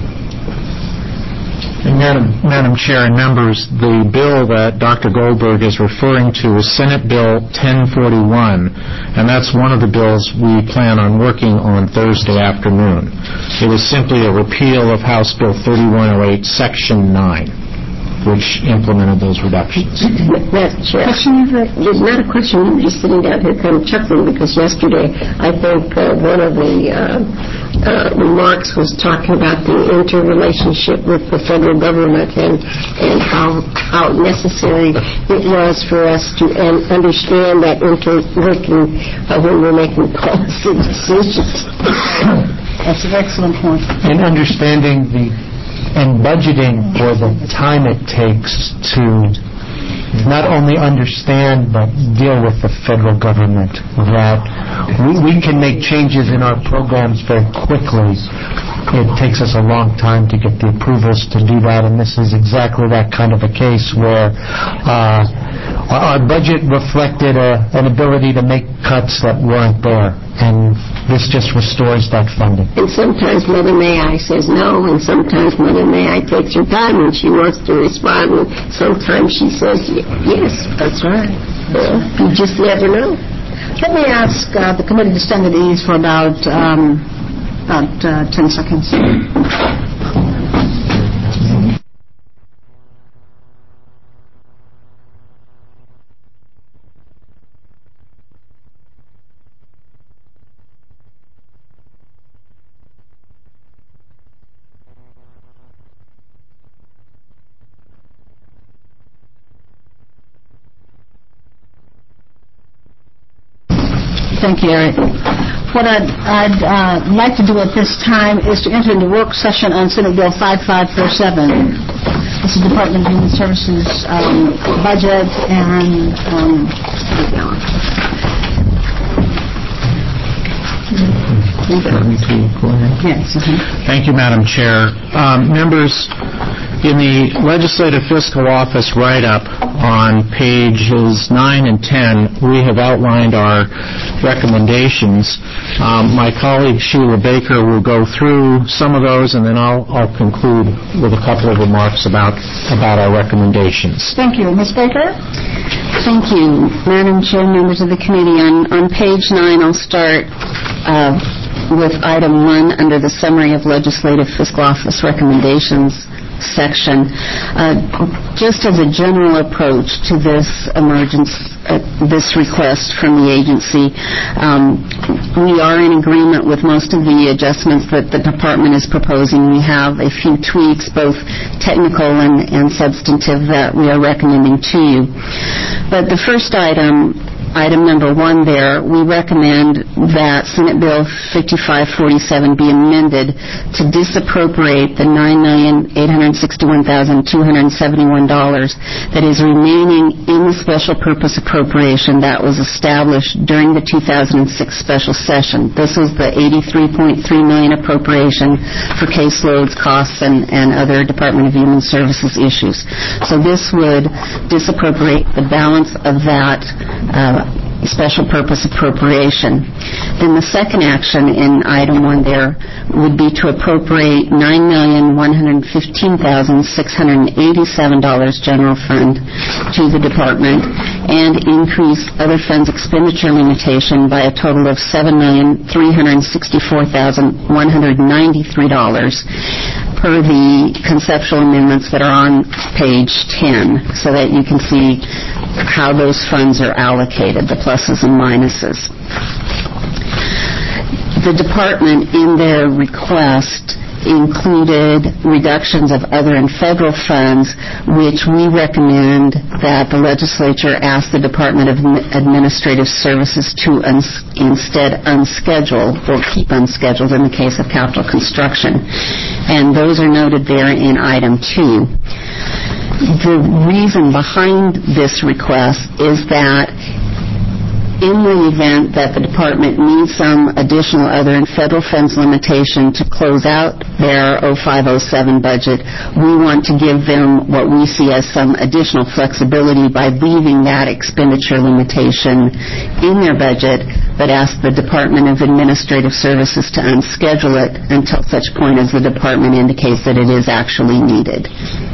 Madam, Madam Chair and members, the bill that Doctor Goldberg is referring to is Senate Bill ten forty-one, and that's one of the bills we plan on working on Thursday afternoon. It is simply a repeal of House Bill thirty-one oh eight, Section nine, which implemented those reductions. Madam Chair, there's not a question. I'm just sitting down here kind of chuckling because yesterday I think uh, one of the uh, uh, remarks was talking about the interrelationship with the federal government and and how how necessary it was for us to and understand that interworking uh, when we're making policy decisions. That's an excellent point. And understanding the and budgeting for the time it takes to not only understand but deal with the federal government, that we, we can make changes in our programs very quickly. It takes us a long time to get the approvals to do that, and this is exactly that kind of a case where uh, our budget reflected a, an ability to make cuts that weren't there, and this just restores that funding. And sometimes Mother May I says no, and sometimes Mother May I takes her time when she wants to respond, and sometimes she says yes. That's right. Uh, you just never know. Let me ask uh, the committee to stand at ease for about um, about uh, ten seconds. Thank you, Eric. What I'd, I'd uh, like to do at this time is to enter into work session on Senate Bill five five four seven. This is Department of Human Services um, budget and um, Yes. Uh-huh. Thank you, Madam Chair. Um, members, In the Legislative Fiscal Office write-up on pages nine and ten, we have outlined our recommendations. Um, my colleague Sheila Baker will go through some of those, and then I'll, I'll conclude with a couple of remarks about, about our recommendations. Thank you. Miz Baker? Thank you, Madam Chair, members of the committee. On, on page nine, I'll start uh, with item one under the Summary of Legislative Fiscal Office Recommendations section. Uh, just as a general approach to this emergence, uh, this request from the agency, um, we are in agreement with most of the adjustments that the department is proposing. We have a few tweaks, both technical and, and substantive, that we are recommending to you. But the first item, item number one there, we recommend that Senate Bill fifty-five forty-seven be amended to disappropriate the nine million eight hundred sixty-one thousand two hundred seventy-one dollars that is remaining in the special purpose appropriation that was established during the two thousand six special session. This was the eighty-three point three million dollars appropriation for caseloads, costs, and, and other Department of Human Services issues. So this would disappropriate the balance of that uh, special purpose appropriation. Then the second action in item one there would be to appropriate nine million one hundred fifteen thousand six hundred eighty-seven dollars general fund to the department and increase other funds expenditure limitation by a total of seven million three hundred sixty-four thousand one hundred ninety-three dollars per the conceptual amendments that are on page ten, so that you can see how those funds are allocated, the pluses and minuses. The department, in their request, included reductions of other and federal funds, which we recommend that the legislature ask the Department of Administrative Services to uns- instead unschedule or keep unscheduled in the case of capital construction. And those are noted there in item two. The reason behind this request is that in the event that the department needs some additional other and federal funds limitation to close out their oh five oh seven budget, we want to give them what we see as some additional flexibility by leaving that expenditure limitation in their budget, but ask the Department of Administrative Services to unschedule it until such point as the department indicates that it is actually needed.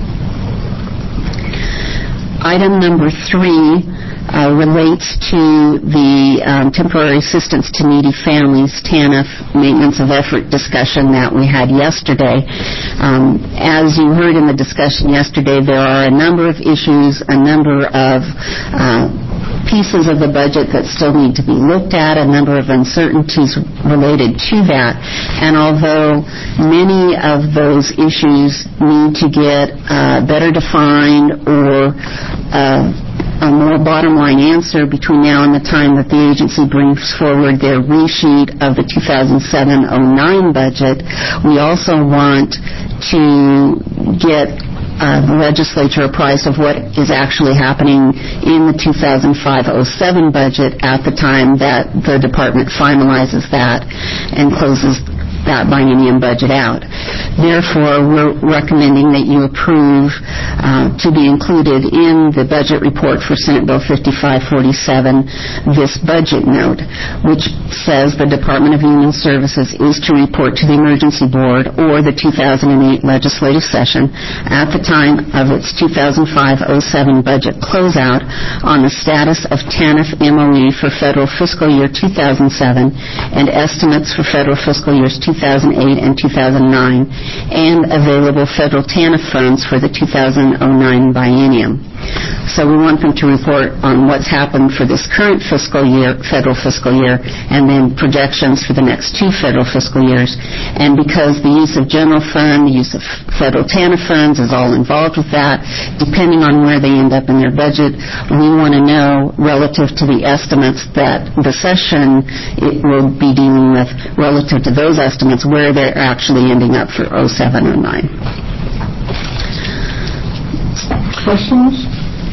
Item number three uh, relates to the um, temporary assistance to needy families, T A N F, maintenance of effort discussion that we had yesterday. Um, as you heard in the discussion yesterday, there are a number of issues, a number of uh, pieces of the budget that still need to be looked at, a number of uncertainties related to that. And although many of those issues need to get uh, better defined or uh, a more bottom line answer between now and the time that the agency brings forward their resheet of the two thousand seven oh nine budget, we also want to get Uh, the legislature apprised of what is actually happening in the two thousand five oh seven budget at the time that the department finalizes that and closes that biennium budget out. Therefore, we're recommending that you approve uh, to be included in the budget report for Senate Bill fifty-five forty-seven this budget note, which says the Department of Human Services is to report to the Emergency Board or the two thousand eight legislative session at the time of its two thousand five oh seven budget closeout on the status of T A N F M O E for federal fiscal year two thousand seven and estimates for federal fiscal years two thousand eight and two thousand nine and available federal T A N F funds for the two thousand nine biennium. So we want them to report on what's happened for this current fiscal year, federal fiscal year, and then projections for the next two federal fiscal years. And because the use of general fund, the use of federal T A N F funds is all involved with that, depending on where they end up in their budget, we want to know relative to the estimates that the session it will be dealing with, relative to those estimates, where they're actually ending up for oh seven oh nine. Questions?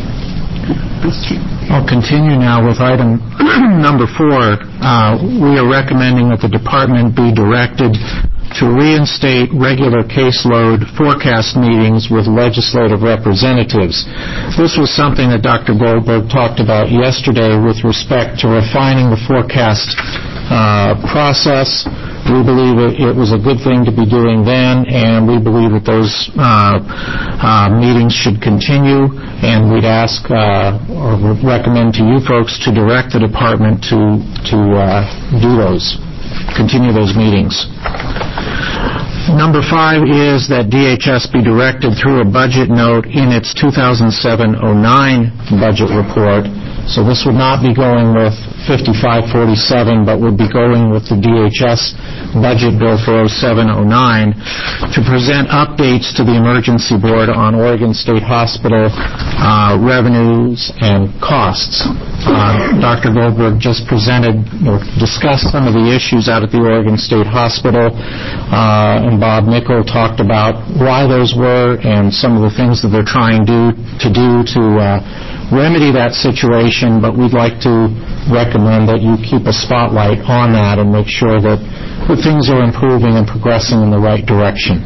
I'll continue now with item number four. Uh, we are recommending that the department be directed to reinstate regular caseload forecast meetings with legislative representatives. This was something that Doctor Goldberg talked about yesterday with respect to refining the forecast uh, process. We believe it, it was a good thing to be doing then, and we believe that those uh, uh, meetings should continue, and we'd ask uh, or recommend to you folks to direct the department to, to uh, do those, continue those meetings. Number five is that D H S be directed through a budget note in its two thousand seven oh nine budget report. So this would not be going with fifty-five forty-seven, but would be going with the D H S budget bill for oh seven oh nine to present updates to the Emergency Board on Oregon State Hospital uh, revenues and costs. Uh, Doctor Goldberg just presented or discussed some of the issues out at the Oregon State Hospital, uh, and Bob Nickel talked about why those were and some of the things that they're trying do, to do to uh, remedy that situation, but we'd like to recommend that you keep a spotlight on that and make sure that, that things are improving and progressing in the right direction.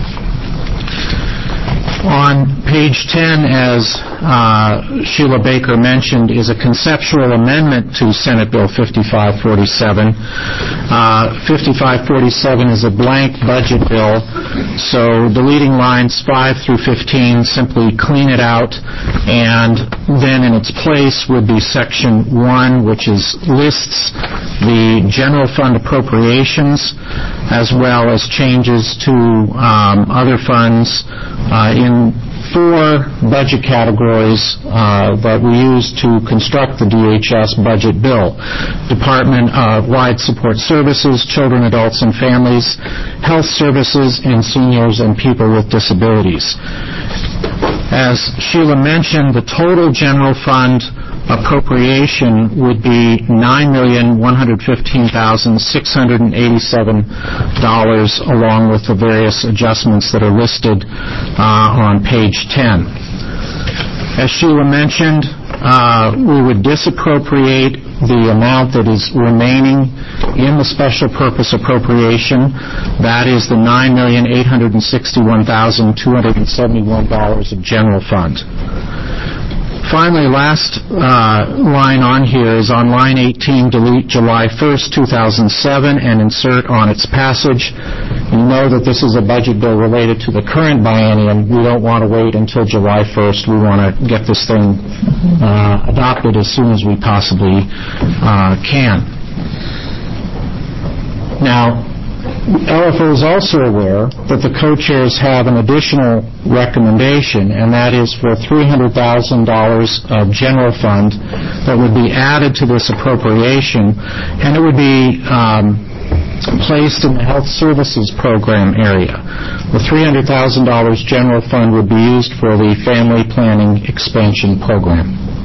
On page ten, as uh, Sheila Baker mentioned, is a conceptual amendment to Senate Bill fifty-five forty-seven. Uh, fifty-five forty-seven is a blank budget bill, so deleting lines five through fifteen, simply clean it out, and then in its place would be section one, which is lists the general fund appropriations as well as changes to um, other funds uh, in four budget categories uh, that we use to construct the D H S budget bill: department-wide support services, children, adults, and families, health services, and seniors and people with disabilities. As Sheila mentioned, the total general fund appropriation would be nine million one hundred fifteen thousand six hundred eighty-seven dollars, along with the various adjustments that are listed uh, on page ten. As Sheila mentioned, uh, we would disappropriate the amount that is remaining in the special purpose appropriation. That is the nine million eight hundred sixty-one thousand two hundred seventy-one dollars of general fund. Finally, last uh, line on here is on line eighteen, delete July first, two thousand seven, and insert on its passage. You know that this is a budget bill related to the current biennium. We don't want to wait until July first. We want to get this thing uh, adopted as soon as we possibly uh, can. Now, L F O is also aware that the co-chairs have an additional recommendation, and that is for three hundred thousand dollars of general fund that would be added to this appropriation, and it would be um, placed in the health services program area. The three hundred thousand dollars general fund would be used for the family planning expansion program.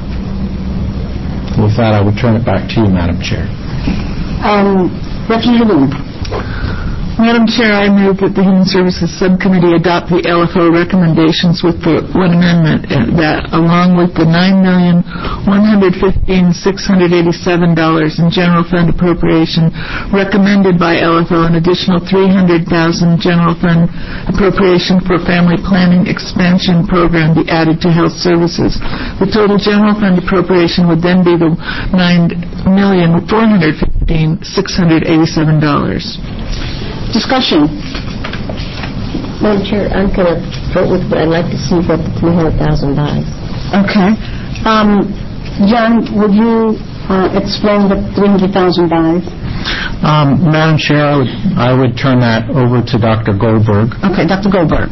With that, I would turn it back to you, Madam Chair. Um, Representative Boone. Madam Chair, I move that the Human Services Subcommittee adopt the L F O recommendations with the one amendment, that along with the nine million one hundred fifteen thousand six hundred eighty-seven dollars in general fund appropriation recommended by L F O, an additional three hundred thousand dollars general fund appropriation for family planning expansion program be added to health services. The total general fund appropriation would then be the nine million four hundred fifteen thousand six hundred eighty-seven dollars. Discussion. Madam Chair, I'm going to vote with, but I'd like to see what the three hundred thousand buys. Okay. Um, John, would you uh, explain what three hundred thousand buys? Um, Madam Chair, I would, I would turn that over to Doctor Goldberg. Okay, Doctor Goldberg.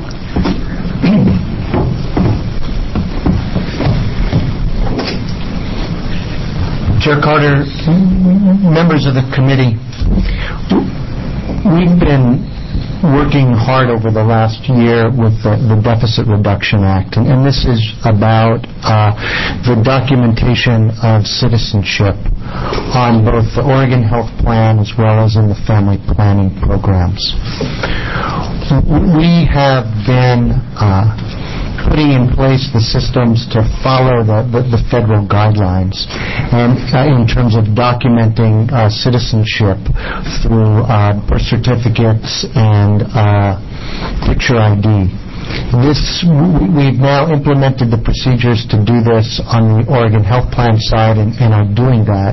Chair Carter, members of the committee, we've been working hard over the last year with the, the Deficit Reduction Act, and, and this is about uh, the documentation of citizenship on both the Oregon Health Plan as well as in the family planning programs. We have been uh, putting in place the systems to follow the, the, the federal guidelines, and uh, in terms of documenting uh, citizenship through uh, birth certificates and uh, picture I D. This, we've now implemented the procedures to do this on the Oregon Health Plan side and, and are doing that.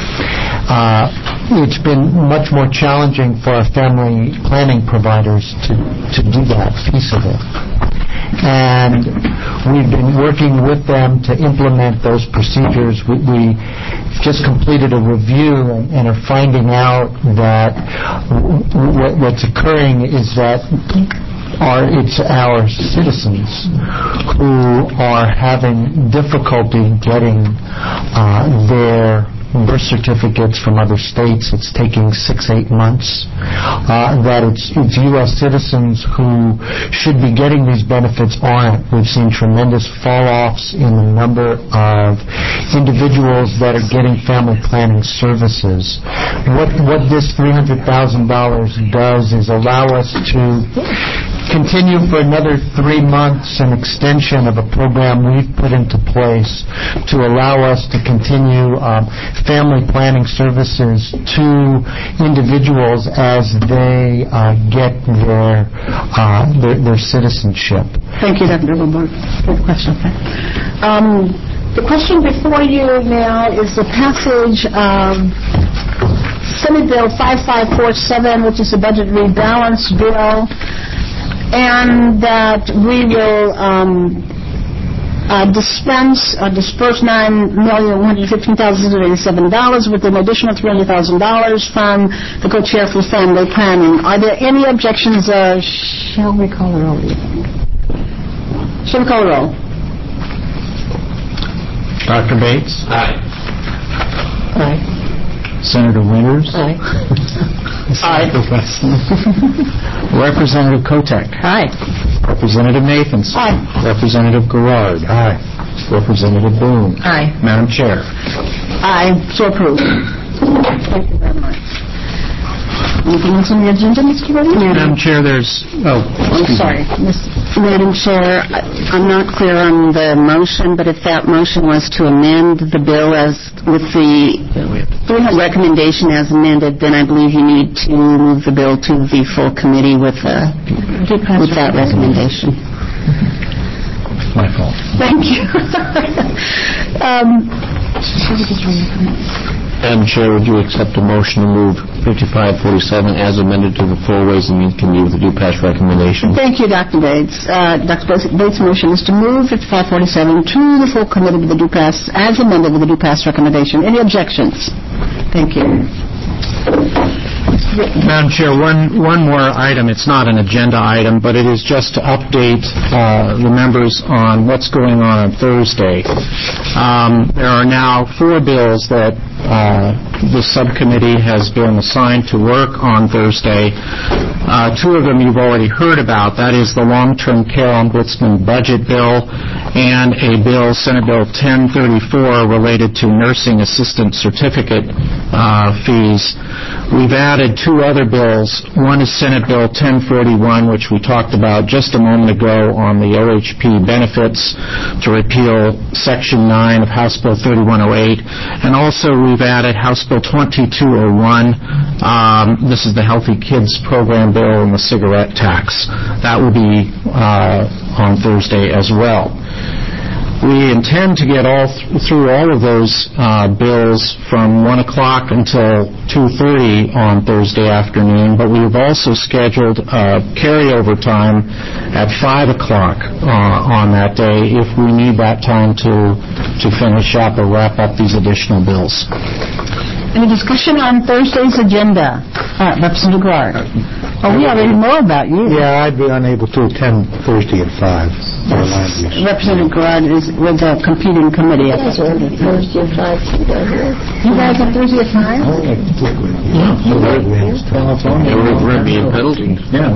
Uh, it's been much more challenging for our family planning providers to, to do that piece of it. And we've been working with them to implement those procedures. We, we just completed a review and, and are finding out that w- what's occurring is that Are, it's our citizens who are having difficulty getting uh, their birth certificates from other states. It's taking six, eight months. Uh, that it's, it's U S citizens who should be getting these benefits aren't. We've seen tremendous fall-offs in the number of individuals that are getting family planning services. What, what this three hundred thousand dollars does is allow us to continue for another three months an extension of a program we've put into place to allow us to continue um, family planning services to individuals as they uh, get their, uh, their their citizenship. Thank you, Doctor Wilbur. Good question. Um, the question before you now is the passage of Senate Bill five five four seven, which is the budget rebalance bill, and that we will um, uh, dispense, uh, disperse nine million one hundred fifteen thousand eighty-seven dollars with an additional three hundred thousand dollars from the co-chair for family planning. Are there any objections? Uh, shall we call the roll? Shall we call the roll? Doctor Bates? Aye. Aye. Senator Winters? Aye. Senator Wesson? Representative Kotek? Aye. Representative Nathans? Aye. Representative Garrard? Aye. Representative Boone? Aye. Madam Chair? Aye. So approved. Thank you very much. Anything else on the agenda, Mister Reddy? Madam Chair, there's... Oh, I'm sorry. Madam Chair, I- I'm not clear on the motion, but if that motion was to amend the bill as with the recommendation as amended, then I believe you need to move the bill to the full committee with uh, with that recommendation. My fault. Thank you. um, Madam Chair, would you accept a motion to move fifty-five forty-seven as amended to the full Ways and Means Committee with the due pass recommendation? Thank you, Doctor Bates. Uh, Doctor Bates' motion is to move fifty-five forty-seven to the full committee with the due pass, as amended with the due pass recommendation. Any objections? Thank you. Madam Chair, one, one more item. It's not an agenda item, but it is just to update uh, the members on what's going on on Thursday. Um, there are now four bills that uh, the subcommittee has been assigned to work on Thursday. Uh, two of them you've already heard about. That is the Long-Term Care Ombudsman Budget Bill and a bill, Senate Bill ten thirty-four, related to nursing assistant certificate uh, fees. We've added two other bills. One is Senate Bill ten forty-one, which we talked about just a moment ago on the O H P benefits to repeal Section nine of House Bill thirty-one oh eight. And also we've added House Bill twenty-two oh one. Um, this is the Healthy Kids Program bill and the cigarette tax. That will be uh, on Thursday as well. We intend to get all th- through all of those uh, bills from one o'clock until two thirty on Thursday afternoon, but we've also scheduled uh, carryover time at five o'clock uh, on that day if we need that time to, to finish up or wrap up these additional bills. Any discussion on Thursday's agenda? Uh, Representative Garrard. Oh, we already know about you. Yeah, I'd be unable to attend Thursday at five. Representative Garrard is with a competing committee. Yes, we're on Thursday at five. You guys on Thursday at five? Yeah, we're, we're being Pendleton. Yeah.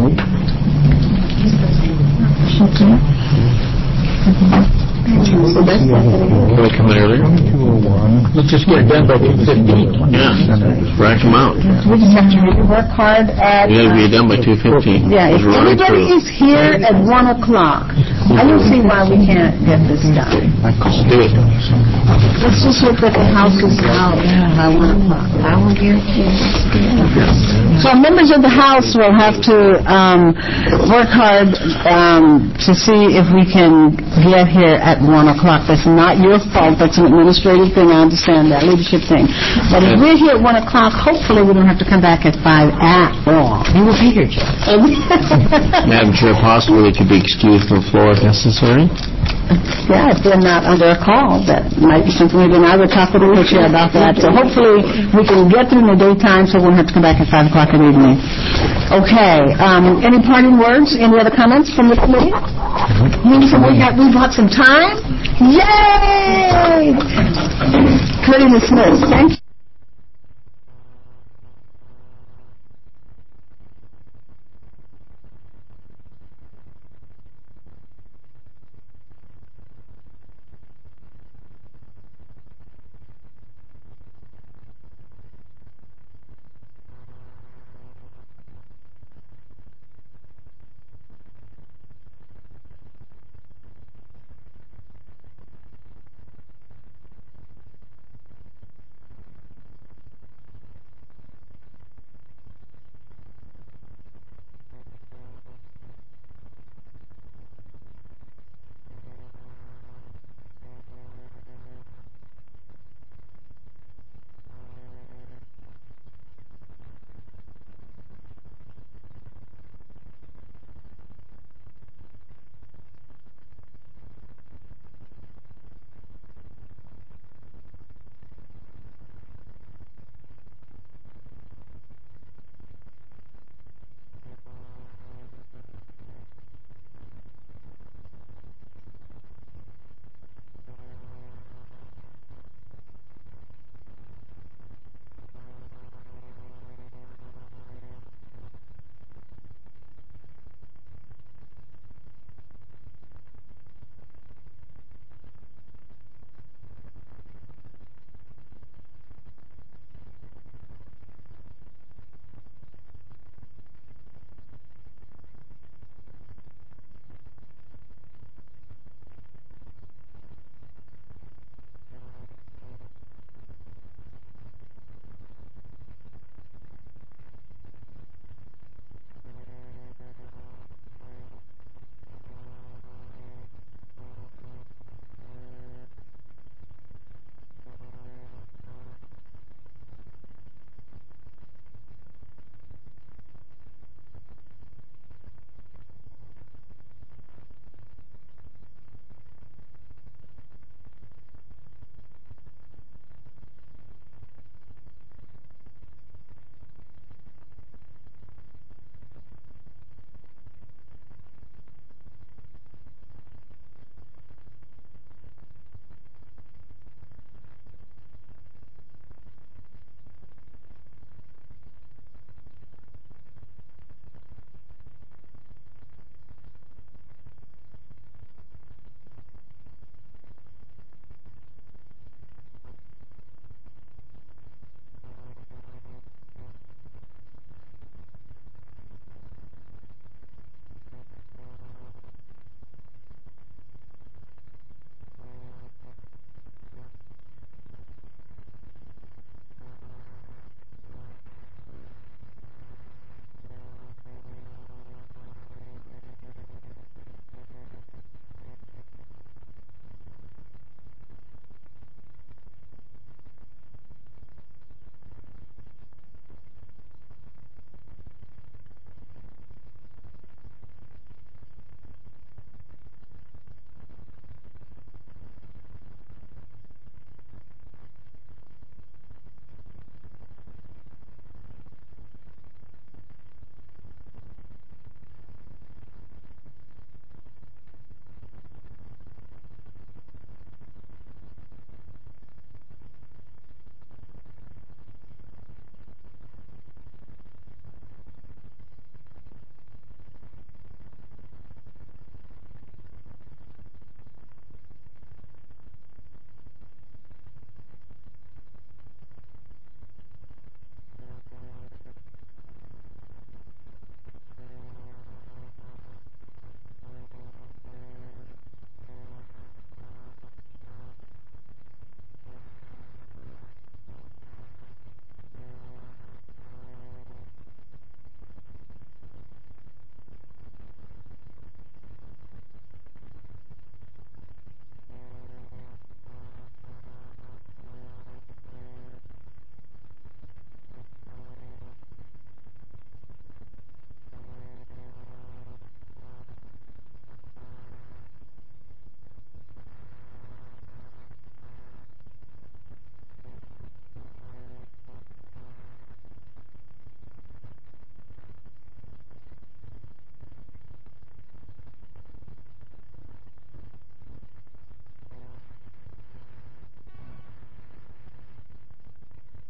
So that's not going to go. Can we come in earlier? Let's just get it done by two fifteen. Yeah, rack them out. We just have to really work hard at... We gotta be done by two fifteen. Yeah, if anybody is here at one o'clock, I don't see why we can't get this done. Do it. Let's just hope that the House is out by one o'clock. I will guarantee you. So members of the House will have to um, work hard um, to see if we can get here at one o'clock. That's not your fault. That's an administrative thing. I understand that, leadership thing. But if we're here at one o'clock, hopefully we don't have to come back at five at all. You will be here, Joe. Madam Chair, possibly it could be excused from the floor if necessary. Yeah, if they're not under a call, that might be something we do. I would talk with the chair about that. So hopefully we can get through in the daytime so we won't have to come back at five o'clock in the evening. Okay. Um, any parting words? Any other comments from the committee? Means that we got we bought some time. Yay! Committee dismissed. Thank you.